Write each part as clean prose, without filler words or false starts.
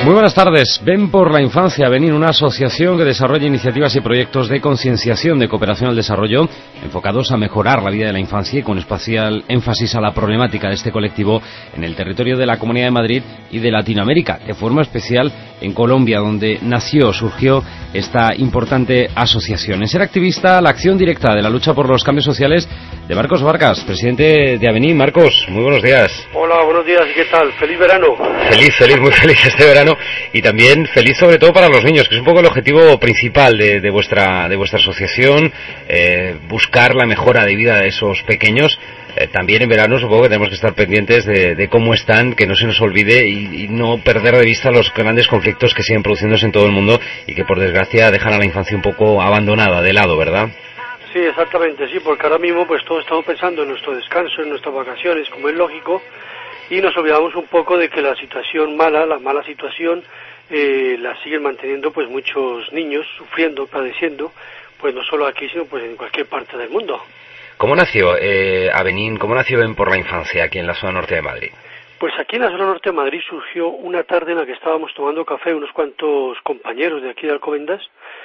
Muy buenas tardes. Ven por la Infancia, Benín, una asociación que desarrolla iniciativas y proyectos de concienciación de cooperación al desarrollo enfocados a mejorar la vida de la infancia y con especial énfasis a la problemática de este colectivo en el territorio de la Comunidad de Madrid y de Latinoamérica, de forma especial en Colombia, donde surgió esta importante asociación. En ser activista, la acción directa de la lucha por los cambios sociales de Marcos Vargas, presidente de Avenín. Marcos, muy buenos días. Hola, buenos días, ¿qué tal? ¡Feliz verano! Feliz, muy feliz este verano, y también feliz sobre todo para los niños, que es un poco el objetivo principal de vuestra asociación, buscar la mejora de vida de esos pequeños. También en verano supongo que tenemos que estar pendientes de cómo están, que no se nos olvide y no perder de vista los grandes conflictos que siguen produciéndose en todo el mundo y que por desgracia dejan a la infancia un poco abandonada, de lado, ¿verdad? Sí, exactamente, sí, porque ahora mismo pues todos estamos pensando en nuestro descanso, en nuestras vacaciones, como es lógico, y nos olvidamos un poco de que la situación mala, la mala situación, la siguen manteniendo pues muchos niños sufriendo, padeciendo, pues no solo aquí, sino pues en cualquier parte del mundo. ¿Cómo nació Avenín, cómo nació Ven por la Infancia aquí en la zona norte de Madrid? Pues aquí en la zona norte de Madrid surgió una tarde en la que estábamos tomando café unos cuantos compañeros de aquí de Alcobendas,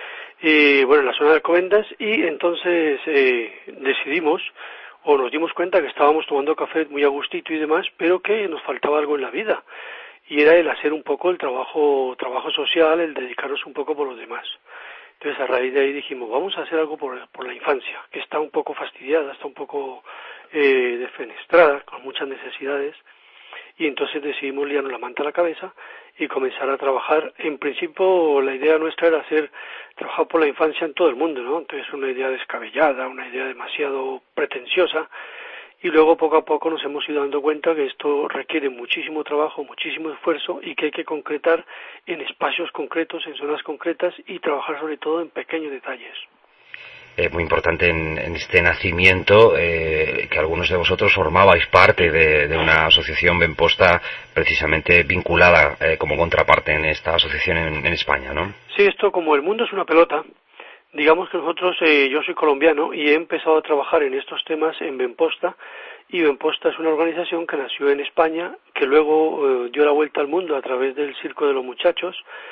en la zona de Alcobendas, y entonces decidimos, o nos dimos cuenta que estábamos tomando café muy a gustito y demás, pero que nos faltaba algo en la vida, y era el hacer un poco el trabajo social, el dedicarnos un poco por los demás. Entonces a raíz de ahí dijimos, vamos a hacer algo por la infancia, que está un poco fastidiada, está un poco defenestrada, con muchas necesidades, y entonces decidimos liarnos la manta a la cabeza y comenzar a trabajar. En principio la idea nuestra era trabajar por la infancia en todo el mundo, ¿no? Entonces una idea descabellada, una idea demasiado pretenciosa, y luego poco a poco nos hemos ido dando cuenta que esto requiere muchísimo trabajo, muchísimo esfuerzo, y que hay que concretar en espacios concretos, en zonas concretas, y trabajar sobre todo en pequeños detalles. Muy importante en este nacimiento, que algunos de vosotros formabais parte de una asociación Benposta precisamente vinculada como contraparte en esta asociación en España, ¿no? Sí, esto, como el mundo es una pelota, digamos que nosotros, yo soy colombiano y he empezado a trabajar en estos temas en Benposta, y Benposta es una organización que nació en España, que luego dio la vuelta al mundo a través del Circo de los Muchachos,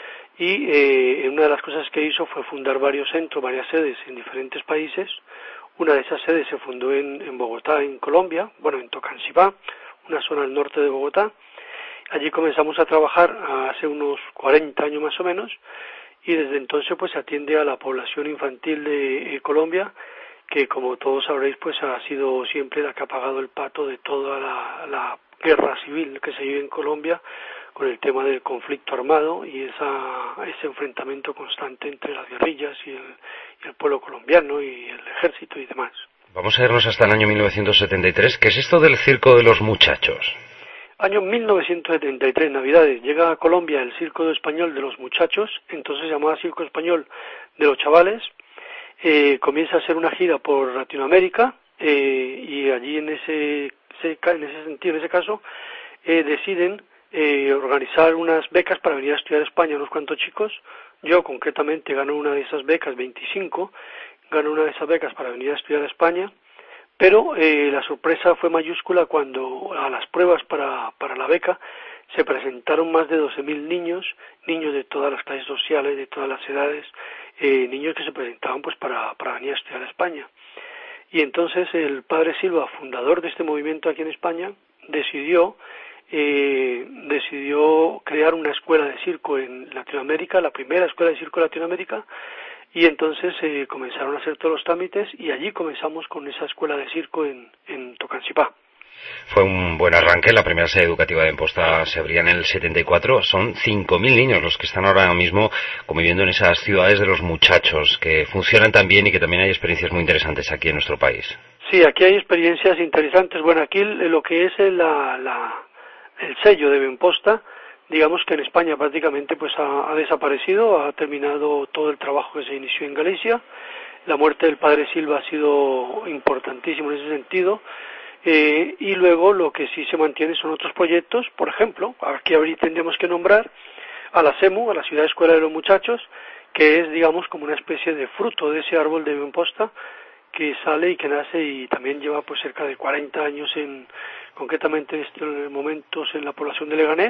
y una de las cosas que hizo fue fundar varios centros, varias sedes en diferentes países. Una de esas sedes se fundó en Bogotá, en Colombia, en Tocancipá, una zona al norte de Bogotá. Allí comenzamos a trabajar hace unos 40 años más o menos, y desde entonces pues se atiende a la población infantil de Colombia, que como todos sabréis pues ha sido siempre la que ha pagado el pato de toda la guerra civil que se vive en Colombia, con el tema del conflicto armado y ese enfrentamiento constante entre las guerrillas y el pueblo colombiano y el ejército y demás. Vamos a irnos hasta el año 1973. ¿Qué es esto del Circo de los Muchachos? Año 1973, Navidades, llega a Colombia el Circo Español de los Muchachos, entonces se llamaba Circo Español de los Chavales. Comienza a hacer una gira por Latinoamérica, y allí en ese caso deciden organizar unas becas para venir a estudiar a España unos cuantos chicos. Yo concretamente gano una de esas becas, 25, gano una de esas becas para venir a estudiar a España, pero la sorpresa fue mayúscula cuando a las pruebas para la beca se presentaron más de 12.000 niños de todas las clases sociales, de todas las edades, niños que se presentaban pues para venir a estudiar a España. Y entonces el padre Silva, fundador de este movimiento aquí en España, decidió crear una escuela de circo en Latinoamérica, la primera escuela de circo en Latinoamérica, y entonces comenzaron a hacer todos los trámites, y allí comenzamos con esa escuela de circo en Tocancipá. Fue un buen arranque. La primera sede educativa de Benposta se abría en el 74. Son 5.000 niños los que están ahora mismo conviviendo en esas ciudades de los muchachos, que funcionan tan bien y que también hay experiencias muy interesantes aquí en nuestro país. Sí, aquí hay experiencias interesantes. Bueno, aquí lo que es el sello de Benposta, digamos que en España prácticamente pues ha desaparecido, ha terminado todo el trabajo que se inició en Galicia. La muerte del padre Silva ha sido importantísimo en ese sentido. Y luego lo que sí se mantiene son otros proyectos. Por ejemplo, aquí tendríamos que nombrar a la CEMU, a la Ciudad Escuela de los Muchachos, que es, digamos, como una especie de fruto de ese árbol de Benposta que sale y que nace, y también lleva pues cerca de 40 años concretamente en estos momentos en la población de Leganés,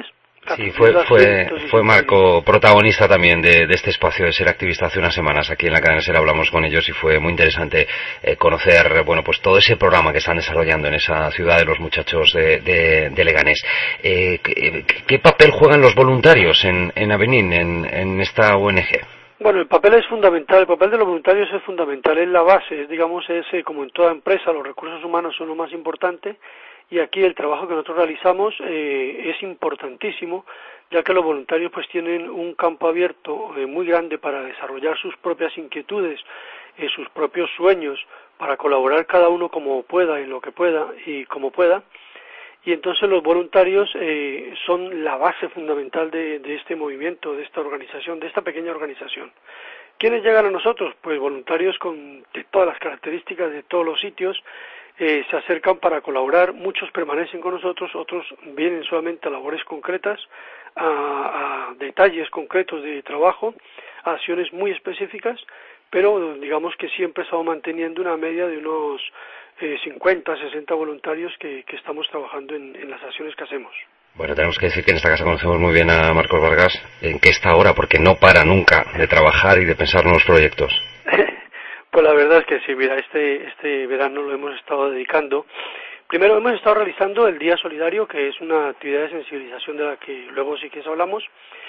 Sí, fue Marco protagonista también de este espacio de Ser Activista hace unas semanas. Aquí en la cadena Ser hablamos con ellos y fue muy interesante conocer, bueno, pues todo ese programa que están desarrollando en esa ciudad de los muchachos de Leganés. ¿Qué papel juegan los voluntarios en Avenín, en esta ONG? Bueno, el papel es fundamental, el papel de los voluntarios es fundamental, es la base, como en toda empresa, los recursos humanos son lo más importante, y aquí el trabajo que nosotros realizamos es importantísimo, ya que los voluntarios pues tienen un campo abierto muy grande para desarrollar sus propias inquietudes, sus propios sueños, para colaborar cada uno como pueda, en lo que pueda y como pueda. Y entonces los voluntarios son la base fundamental de este movimiento, de esta organización, de esta pequeña organización. ¿Quiénes llegan a nosotros? Pues voluntarios de todas las características de todos los sitios, se acercan para colaborar, muchos permanecen con nosotros, otros vienen solamente a labores concretas, a detalles concretos de trabajo, a acciones muy específicas, pero digamos que siempre estamos manteniendo una media de unos 50, 60 voluntarios que estamos trabajando en las acciones que hacemos. Bueno, tenemos que decir que en esta casa conocemos muy bien a Marcos Vargas. ¿En qué está ahora? Porque no para nunca de trabajar y de pensar nuevos proyectos. Pues la verdad es que sí, mira, este verano lo hemos estado dedicando. Primero hemos estado realizando el Día Solidario, que es una actividad de sensibilización de la que luego sí que hablamos.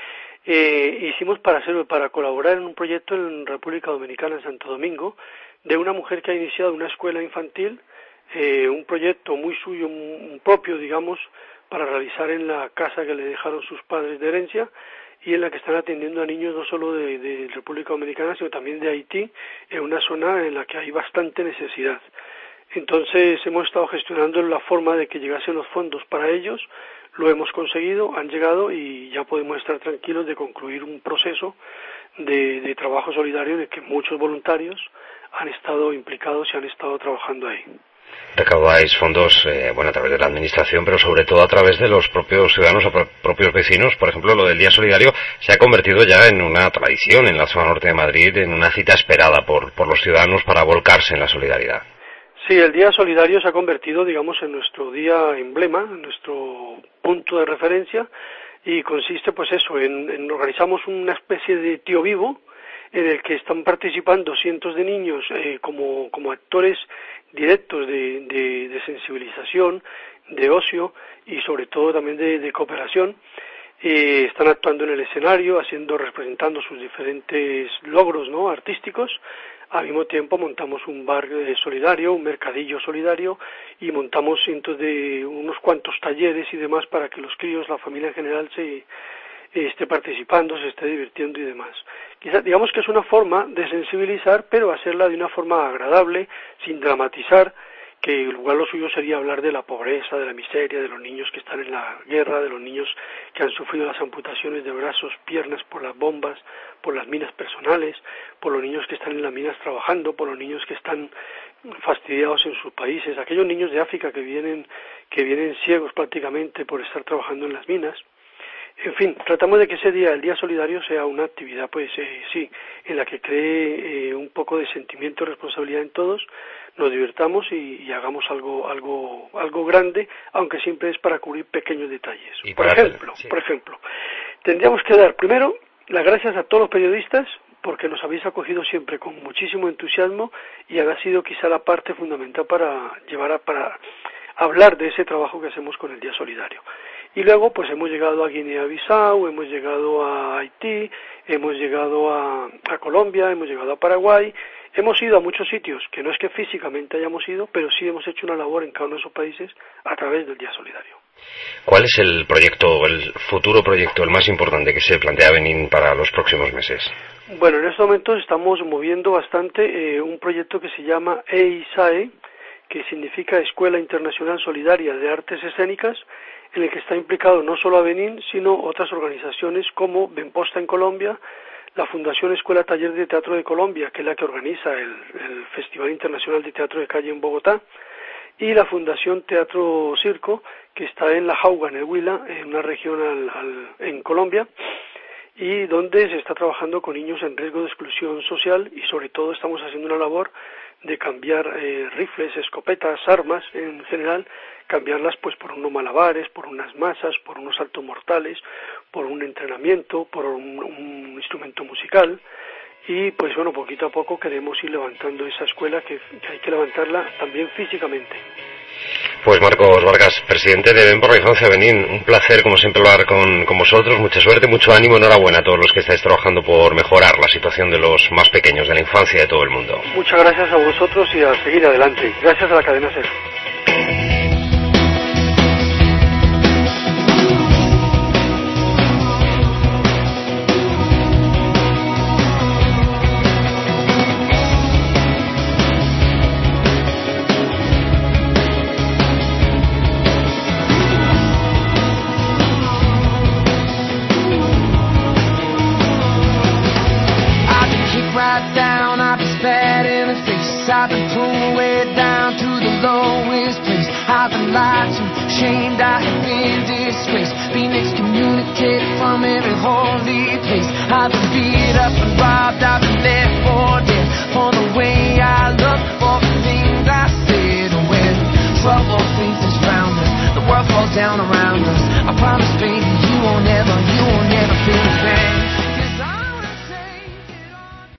Hicimos para colaborar en un proyecto en República Dominicana, en Santo Domingo, de una mujer que ha iniciado una escuela infantil, un proyecto muy suyo, propio, digamos, para realizar en la casa que le dejaron sus padres de herencia, y en la que están atendiendo a niños no solo de República Dominicana, sino también de Haití, en una zona en la que hay bastante necesidad. Entonces hemos estado gestionando la forma de que llegasen los fondos para ellos, lo hemos conseguido, han llegado y ya podemos estar tranquilos de concluir un proceso de trabajo solidario de que muchos voluntarios han estado implicados y han estado trabajando ahí. Recaudáis fondos, a través de la administración, pero sobre todo a través de los propios ciudadanos o propios vecinos. Por ejemplo, lo del Día Solidario se ha convertido ya en una tradición en la zona norte de Madrid, en una cita esperada por los ciudadanos para volcarse en la solidaridad. Sí, el Día Solidario se ha convertido, digamos, en nuestro día emblema, en nuestro punto de referencia, y consiste, pues eso, en organizamos una especie de tío vivo, en el que están participando cientos de niños como actores directos de sensibilización, de ocio y sobre todo también de cooperación. Están actuando en el escenario, representando sus diferentes logros, ¿no?, artísticos. Al mismo tiempo montamos un bar solidario, un mercadillo solidario, y montamos unos cuantos talleres y demás para que los críos, la familia en general, esté participando, se esté divirtiendo y demás. Quizás digamos que es una forma de sensibilizar, pero hacerla de una forma agradable, sin dramatizar, que igual lo suyo sería hablar de la pobreza, de la miseria, de los niños que están en la guerra, de los niños que han sufrido las amputaciones de brazos, piernas por las bombas, por las minas personales, por los niños que están en las minas trabajando, por los niños que están fastidiados en sus países, aquellos niños de África que vienen ciegos prácticamente por estar trabajando en las minas. En fin, tratamos de que ese día, el Día Solidario, sea una actividad, en la que cree un poco de sentimiento y responsabilidad en todos, nos divirtamos y hagamos algo grande, aunque siempre es para cubrir pequeños detalles. Por ejemplo, tendríamos que dar primero las gracias a todos los periodistas, porque nos habéis acogido siempre con muchísimo entusiasmo y ha sido quizá la parte fundamental para hablar de ese trabajo que hacemos con el Día Solidario. Y luego pues hemos llegado a Guinea-Bissau, hemos llegado a Haití, hemos llegado a Colombia, hemos llegado a Paraguay, hemos ido a muchos sitios que no es que físicamente hayamos ido, pero sí hemos hecho una labor en cada uno de esos países a través del Día Solidario. ¿Cuál es el futuro proyecto, el más importante que se plantea Benín para los próximos meses? Bueno, en estos momentos estamos moviendo bastante un proyecto que se llama EISAE, que significa Escuela Internacional Solidaria de Artes Escénicas, en el que está implicado no solo Benín, sino otras organizaciones como Benposta en Colombia, la Fundación Escuela Taller de Teatro de Colombia, que es la que organiza el Festival Internacional de Teatro de Calle en Bogotá, y la Fundación Teatro Circo, que está en La Jauga, en el Huila, en una región en Colombia, y donde se está trabajando con niños en riesgo de exclusión social y sobre todo estamos haciendo una labor de cambiar rifles, escopetas, armas en general, cambiarlas pues por unos malabares, por unas masas, por unos saltos mortales, por un entrenamiento, por un instrumento musical. Y pues bueno, poquito a poco queremos ir levantando esa escuela que hay que levantarla también físicamente. Pues Marcos Vargas, presidente de Ven por la Infancia Benín, un placer como siempre hablar con vosotros, mucha suerte, mucho ánimo, enhorabuena a todos los que estáis trabajando por mejorar la situación de los más pequeños de la infancia de todo el mundo. Muchas gracias a vosotros y a seguir adelante. Gracias a la cadena SER. I've been thrown way down to the lowest place. I've been lied to, shamed, I have been disgraced, been excommunicated from every holy place. I've been beat up and robbed, I've been left for dead, for the way I look, for the things I said. And when trouble faces round us, the world falls down around us, I promise baby you won't ever feel the same.